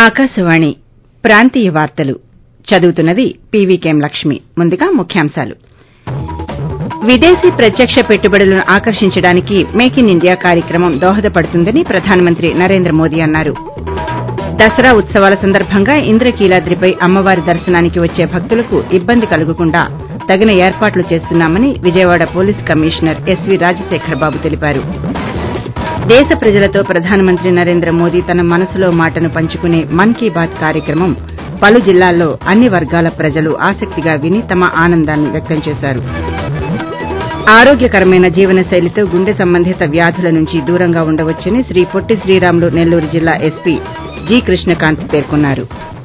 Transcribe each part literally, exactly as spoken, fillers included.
ఆకాశవాణి ప్రాంతీయ వార్తలు చదువుతున్నది పీవీకేఎం లక్ష్మి. ముందుగా ముఖ్యాంశాలు. విదేశీ ప్రత్యక్ష పెట్టుబడులను ఆకర్షించడానికి మేక్ ఇన్ ఇండియా కార్యక్రమం దోహదపడుతుందని ప్రధానమంత్రి నరేంద్ర మోదీ అన్నారు. దసరా ఉత్సవాల సందర్భంగా ఇంద్రకీలాద్రిపై అమ్మవారి దర్శనానికి వచ్చే భక్తులకు ఇబ్బంది కలగకుండా తగిన ఏర్పాట్లు చేస్తున్నామని Vijayawada police commissioner S V Rajasekhara Babu తెలిపారు. దేశ ప్రజలతో ప్రధానమంత్రి నరేంద్ర మోదీ తన మనసులో మాటను పంచుకునే మన్ కీ బాత్ కార్యక్రమం పలు జిల్లాల్లో అన్ని వర్గాల ప్రజలు ఆసక్తిగా విని తమ ఆనందాన్ని వ్యక్తం చేశారు. ఆరోగ్యకరమైన జీవనశైలితో గుండె సంబంధిత వ్యాధుల నుంచి దూరంగా ఉండవచ్చని శ్రీ పొట్టి శ్రీరాములు నెల్లూరు జిల్లా ఎస్పీ జి కృష్ణకాంత్ పేర్కొన్నారు.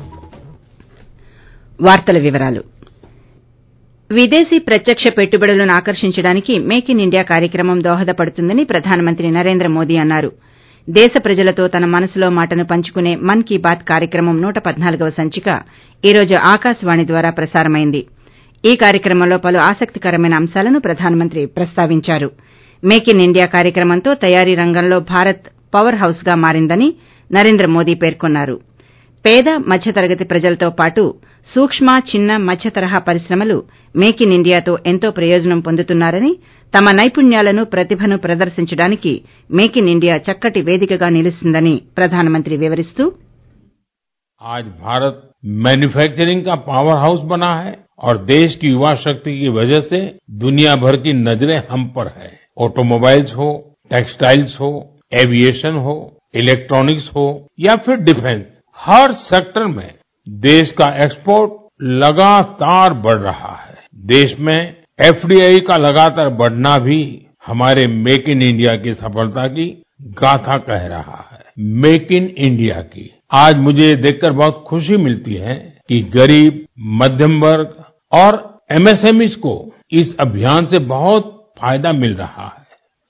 విదేశీ ప్రత్యక్ష పెట్టుబడులను ఆకర్షించడానికి మేక్ ఇన్ ఇండియా కార్యక్రమం దోహదపడుతుందని ప్రధానమంత్రి నరేంద్ర మోదీ అన్నారు. దేశ ప్రజలతో తన మనసులో మాటను పంచుకునే మన్ కీ బాత్ కార్యక్రమం నూట పద్నాలుగవ సంచిక ఈ రోజు ఆకాశవాణి ద్వారా ప్రసారమైంది. ఈ కార్యక్రమంలో పలు ఆసక్తికరమైన అంశాలను ప్రధానమంత్రి ప్రస్తావించారు. మేక్ ఇన్ ఇండియా కార్యక్రమంతో తయారీ రంగంలో భారత్ పవర్ హౌస్ గా మారిందని నరేంద్ర మోదీ పేర్కొన్నారు. పేద మధ్యతరగతి ప్రజలతో పాటు సూక్ష్మ చిన్న మధ్య తరహా పరిశ్రమలు మేక్ ఇన్ ఇండియాతో ఎంతో ప్రయోజనం పొందుతున్నారని, తమ నైపుణ్యాలను ప్రతిభను ప్రదర్శించడానికి మేక్ ఇన్ ఇండియా చక్కటి వేదికగా నిలుస్తుందని ప్రధానమంత్రి వివరిస్తూ आज भारत मैन्युफैक्चरिंग का पावर हाउस बना है और देश की युवा शक्ति की वजह से दुनिया भर की नजरें हम पर है. ऑटोमोबाइल्स हो, टेक्सटाइल्स हो, एविएशन हो, इलेक्ट्रॉनिक्स हो या फिर डिफेंस, हर सेक्टर में देश का एक्सपोर्ट लगातार बढ़ रहा है. देश में एफडीआई का लगातार बढ़ना भी हमारे मेक इन इंडिया की सफलता की गाथा कह रहा है. मेक इन इंडिया की आज मुझे देखकर बहुत खुशी मिलती है कि गरीब, मध्यम वर्ग और एमएसएमईज को इस अभियान से बहुत फायदा मिल रहा है.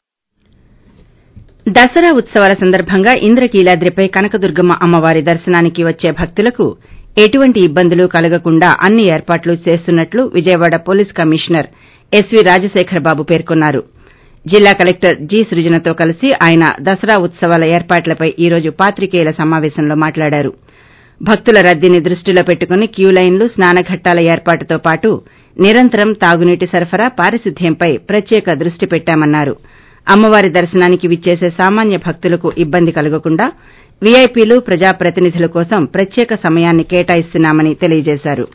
దసరా ఉత్సవాల సందర్భంగా ఇంద్రకీలాద్రిపై కనకదుర్గమ్మ అమ్మవారి దర్శనానికి వచ్చే భక్తులకు ఎటువంటి ఇబ్బందులు కలగకుండా అన్ని ఏర్పాట్లు చేస్తున్నట్లు Vijayawada police commissioner S V Rajasekhara Babu పేర్కొన్నారు. జిల్లా కలెక్టర్ జి సృజనతో కలిసి ఆయన దసరా ఉత్సవాల ఏర్పాట్లపై ఈ రోజు పాత్రికేయుల సమావేశంలో మాట్లాడారు. భక్తుల రద్దీని దృష్టిలో పెట్టుకుని క్యూలైన్లు, స్నానఘట్టాల ఏర్పాటుతో పాటు నిరంతరం తాగునీటి సరఫరా, పారిశుద్ధ్యంపై ప్రత్యేక దృష్టి పెట్టామన్నారు. అమ్మవారి దర్శనానికి విచ్చేసే సామాన్య భక్తులకు ఇబ్బంది కలగకుండా వీఐపీలు, ప్రజాప్రతినిధుల కోసం ప్రత్యేక సమయాన్ని కేటాయిస్తున్నామని తెలియజేశారు.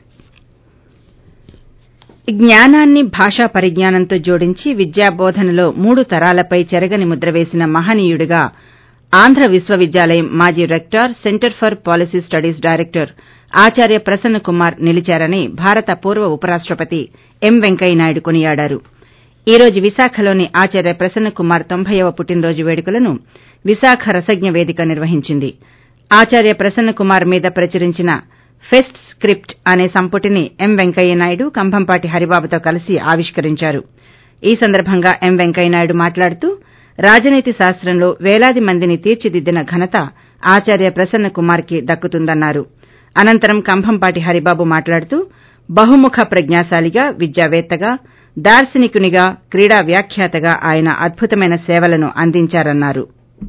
జ్ఞానాన్ని భాషా పరిజ్ఞానంతో జోడించి విద్యాబోధనలో మూడు తరాలపై చెరగని ముద్ర వేసిన మహనీయుడిగా ఆంధ్ర విశ్వవిద్యాలయం మాజీ rector, centre for policy studies director ఆచార్య ప్రసన్న కుమార్ నిలిచారని భారత పూర్వ ఉపరాష్టపతి ఎం వెంకయ్యనాయుడు కొనియాడారు. ఈ రోజు విశాఖలోని ఆచార్య ప్రసన్న కుమార్ తొంభైవ పుట్టినరోజు వేడుకలను విశాఖ రసజ్ఞ వేదిక నిర్వహించింది. ఆచార్య ప్రసన్న కుమార్ మీద ప్రచురించిన ఫెస్ట్ స్క్రిప్ట్ అనే సంపుటిని ఎం వెంకయ్యనాయుడు కంభంపాటి హరిబాబుతో కలిసి ఆవిష్కరించారు. ఈ సందర్భంగా ఎం వెంకయ్యనాయుడు మాట్లాడుతూ రాజనీతి శాస్త్రంలో వేలాది మందిని తీర్చిదిద్దిన ఘనత ఆచార్య ప్రసన్న కుమార్కి దక్కుతుందన్నారు. అనంతరం కంభంపాటి హరిబాబు మాట్లాడుతూ బహుముఖ ప్రజ్ఞాశాలిగా, విద్యావేత్తగా, దార్శనికునిగా, క్రీడా వ్యాఖ్యాతగా ఆయన అద్భుతమైన సేవలను అందించారన్నారు.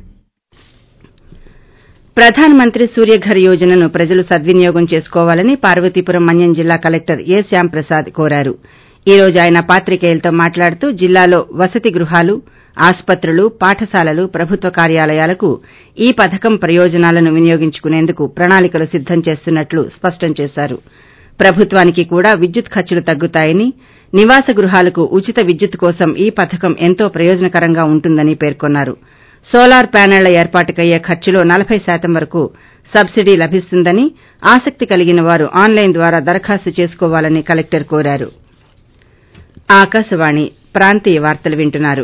ప్రధానమంత్రి సూర్యఘర్ యోజనను ప్రజలు సద్వినియోగం చేసుకోవాలని పార్వతీపురం మన్యం జిల్లా కలెక్టర్ ఏ శ్యాంప్రసాద్ కోరారు. ఈ రోజు ఆయన పాత్రికేయులతో మాట్లాడుతూ జిల్లాలో వసతి గృహాలు, ఆస్పత్రులు, పాఠశాలలు, ప్రభుత్వ కార్యాలయాలకు ఈ పథకం ప్రయోజనాలను వినియోగించుకునేందుకు ప్రణాళికలు సిద్దం చేస్తున్నట్లు స్పష్టం చేశారు. ప్రభుత్వానికి కూడా విద్యుత్ ఖర్చులు తగ్గుతాయని, నివాస గృహాలకు ఉచిత విద్యుత్ కోసం ఈ పథకం ఎంతో ప్రయోజనకరంగా ఉంటుందని పేర్కొన్నారు. సోలార్ ప్యానెళ్ల ఏర్పాటుకయ్యే ఖర్చులో నలభై శాతం వరకు సబ్సిడీ లభిస్తుందని, ఆసక్తి కలిగిన వారు ఆన్లైన్ ద్వారా దరఖాస్తు చేసుకోవాలని కలెక్టర్ కోరారు. ఆకాశవాణి ప్రాంతీయ వార్తలు వింటున్నారు.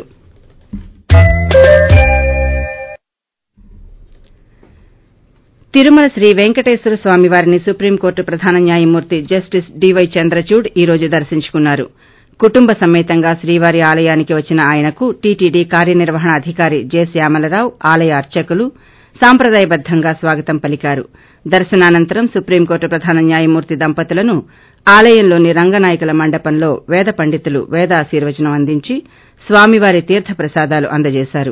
తిరుమల శ్రీ వెంకటేశ్వర స్వామివారిని సుప్రీంకోర్టు ప్రధాన న్యాయమూర్తి జస్టిస్ డీవై చంద్రచూడ్ ఈ రోజు దర్శించుకున్నారు. కుటుంబ సమేతంగా శ్రీవారి ఆలయానికి వచ్చిన ఆయనకు టీటీడీ కార్యనిర్వహణాధికారి జె శ్యామలరావు, ఆలయ అర్చకులు సాంప్రదాయబద్దంగా స్వాగతం పలికారు. దర్శనానంతరం సుప్రీంకోర్టు ప్రధాన న్యాయమూర్తి దంపతులను ఆలయంలోని రంగనాయకుల మండపంలో వేద పండితులు వేదాశీర్వచనం అందించి స్వామివారి తీర్థ ప్రసాదాలు అందజేశారు.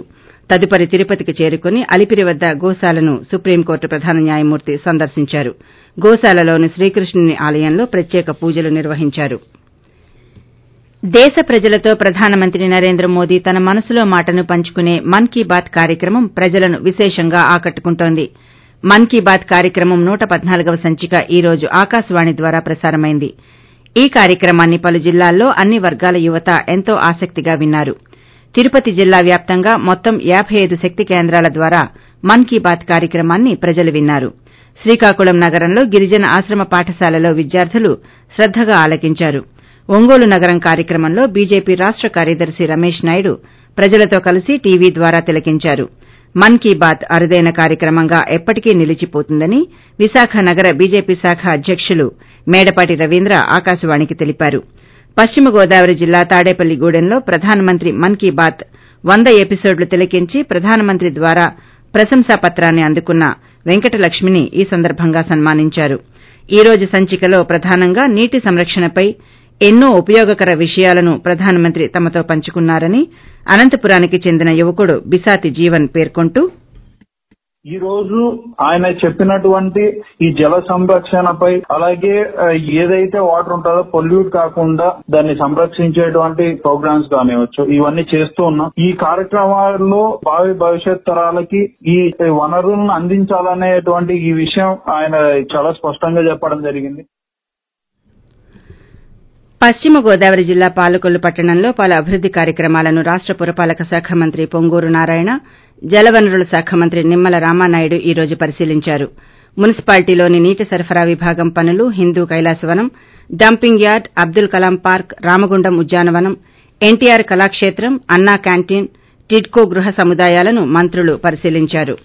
తదుపరి తిరుపతికి చేరుకుని అలిపిరి వద్ద గోశాలను సుప్రీంకోర్టు ప్రధాన న్యాయమూర్తి సందర్శించారు. గోశాలలోని శ్రీకృష్ణుని ఆలయంలో ప్రత్యేక పూజలు నిర్వహించారు. దేశ ప్రజలతో ప్రధానమంత్రి నరేంద్ర మోదీ తన మనసులో మాటను పంచుకునే మన్ కీ బాత్ కార్యక్రమం ప్రజలను విశేషంగా ఆకట్టుకుంటోంది. మన్ కీ బాత్ కార్యక్రమం నూట పద్నాలుగవ సంచిక ఈ రోజు ఆకాశవాణి ద్వారా ప్రసారమైంది. ఈ కార్యక్రమాన్ని పలు జిల్లాల్లో అన్ని వర్గాల యువత ఎంతో ఆసక్తిగా విన్నారు. తిరుపతి జిల్లా వ్యాప్తంగా మొత్తం యాబై ఐదు శక్తి కేంద్రాల ద్వారా మన్ కీ బాత్ కార్యక్రమాన్ని ప్రజలు విన్నారు. శ్రీకాకుళం నగరంలో గిరిజన ఆశ్రమ పాఠశాలలో విద్యార్థులు శ్రద్దగా ఆలకించారు. ఒంగోలు నగరం కార్యక్రమంలో బీజేపీ రాష్ట కార్యదర్శి రమేష్ నాయుడు ప్రజలతో కలిసి టీవీ ద్వారా తిలకించారు. మన్ కీ బాత్ అరుదైన కార్యక్రమంగా ఎప్పటికీ నిలిచిపోతుందని విశాఖ నగర బీజేపీ శాఖ అధ్యకులు మేడపాటి రవీంద్ర ఆకాశవాణికి తెలిపారు. పశ్చిమ గోదావరి జిల్లా తాడేపల్లిగూడెంలో ప్రధానమంత్రి మన్ కీ బాత్ వంద ఎపిసోడ్లు తిలకించి ప్రధానమంత్రి ద్వారా ప్రశంసా పత్రాన్ని అందుకున్న వెంకటలక్ష్మిని ఈ సందర్భంగా సన్మానించారు. ఈ రోజు సంచికలో ప్రధానంగా నీటి సంరక్షణపై ఎన్నో ఉపయోగకర విషయాలను ప్రధానమంత్రి తమతో పంచుకున్నారని అనంతపురానికి చెందిన యువకుడు బిసాతి జీవన్ పేర్కొంటూ ఈ రోజు ఆయన చెప్పినటువంటి ఈ జల సంరక్షణపై అలాగే ఏదైతే వాటర్ ఉంటుందో పొల్యూట్ కాకుండా దాన్ని సంరక్షించేటువంటి ప్రోగ్రామ్స్ కానివచ్చు ఇవన్నీ చేస్తూ ఉన్నాం. ఈ కార్యక్రమాల్లో భావి భవిష్యత్ తరాలకి ఈ వనరులను అందించాలనేటువంటి ఈ విషయం ఆయన చాలా స్పష్టంగా చెప్పడం జరిగింది. పశ్చిమ గోదావరి జిల్లా పాలకొల్లు పట్టణంలో పలు అభివృద్ది కార్యక్రమాలను రాష్ట పురపాలక శాఖ మంత్రి పొంగూరు నారాయణ, జలవనరుల శాఖ మంత్రి నిమ్మల రామానాయుడు ఈ రోజు పరిశీలించారు. మున్సిపాలిటీలోని నీటి సరఫరా విభాగం పనులు, Hindu Kailasavanam, dumping yard, Abdul Kalam park, Ramagundam ఉద్యానవనం, ఎన్టీఆర్ కళాక్షేత్రం, అన్నా క్యాంటీన్, టిడ్కో గృహ సముదాయాలను మంత్రులు పరిశీలించారు.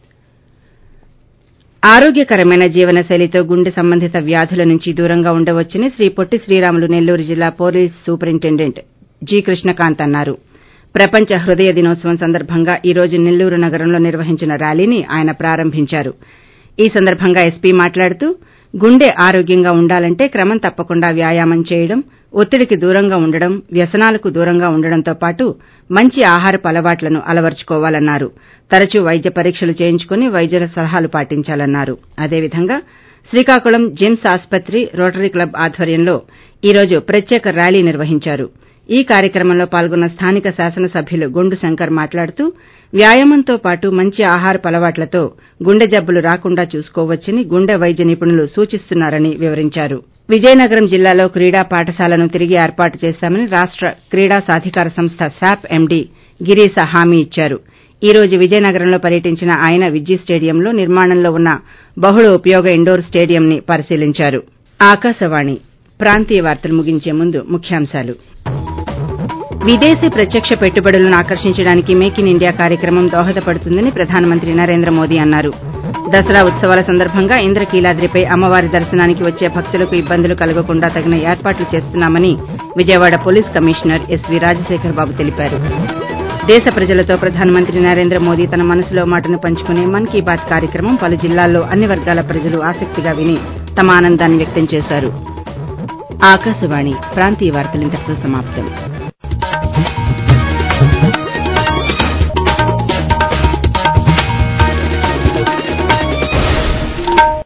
ఆరోగ్యకరమైన జీవనశైలితో గుండె సంబంధిత వ్యాధుల నుంచి దూరంగా ఉండవచ్చని శ్రీ పొట్టి శ్రీరాములు నెల్లూరు జిల్లా పోలీస్ సూపరింటెండెంట్ జి కృష్ణకాంత్ అన్నారు. ప్రపంచ హృదయ దినోత్సవం సందర్భంగా ఈ రోజు నెల్లూరు నగరంలో నిర్వహించిన ర్యాలీని ఆయన ప్రారంభించారు. ఈ సందర్భంగా ఎస్పీ మాట్లాడుతూ గుండె ఆరోగ్యంగా ఉండాలంటే క్రమం తప్పకుండా వ్యాయామం చేయడం, ఒత్తిడికి దూరంగా ఉండడం, వ్యసనాలకు దూరంగా ఉండడంతో పాటు మంచి ఆహారపు అలవాట్లను అలవర్చుకోవాలన్నారు. తరచూ వైద్య పరీక్షలు చేయించుకుని వైద్యుల సలహాలు పాటించాలన్నారు. అదేవిధంగా శ్రీకాకుళం జిమ్స్ ఆస్పత్రి, రోటరీ క్లబ్ ఆధ్వర్యంలో ఈ రోజు ప్రత్యేక ర్యాలీ నిర్వహించారు. ఈ కార్యక్రమంలో పాల్గొన్న స్థానిక శాసనసభ్యులు గొండు శంకర్ మాట్లాడుతూ వ్యాయామంతో పాటు మంచి ఆహారపు అలవాట్లతో గుండె జబ్బులు రాకుండా చూసుకోవచ్చని గుండె వైద్య నిపుణులు సూచిస్తున్నారని వివరించారు. విజయనగరం జిల్లాలో క్రీడా పాఠశాలను తిరిగి ఏర్పాటు చేశామని రాష్ట క్రీడా సాధికార సంస్థ శాప్ ఎండీ గిరీశ హామీ ఇచ్చారు. ఈ రోజు విజయనగరంలో పర్యటించిన ఆయన విజ్జి స్టేడియంలో నిర్మాణంలో ఉన్న బహుళ ఉపయోగ ఇండోర్ స్టేడియంని పరిశీలించారు. ఆకాశవాణి ప్రాంతీయ వార్తలు ముగించే ముందు ముఖ్యాంశాలు. విదేశీ ప్రత్యక్ష పెట్టుబడులను ఆకర్షించడానికి మేక్ ఇన్ ఇండియా కార్యక్రమం దోహదపడుతుందని ప్రధానమంత్రి నరేంద్ర మోదీ అన్నారు. దసరా ఉత్సవాల సందర్భంగా ఇంద్రకీలాద్రిపై అమ్మవారి దర్శనానికి వచ్చే భక్తులకు ఇబ్బందులు కలగకుండా తగిన ఏర్పాట్లు చేస్తున్నామని Vijayawada police commissioner S V Rajasekhar Babu తెలిపారు. దేశ ప్రజలతో ప్రధానమంత్రి నరేంద్ర మోదీ తన మనసులో మాటను పంచుకునే మన్ కీ బాత్ కార్యక్రమం పలు జిల్లాల్లో అన్ని వర్గాల ప్రజలు ఆసక్తిగా విని తమ ఆనందాన్ని వ్యక్తం చేశారు. ఆకాశవాణి ప్రాంతీయ వార్తలు ఇంతటితో సమాప్తం.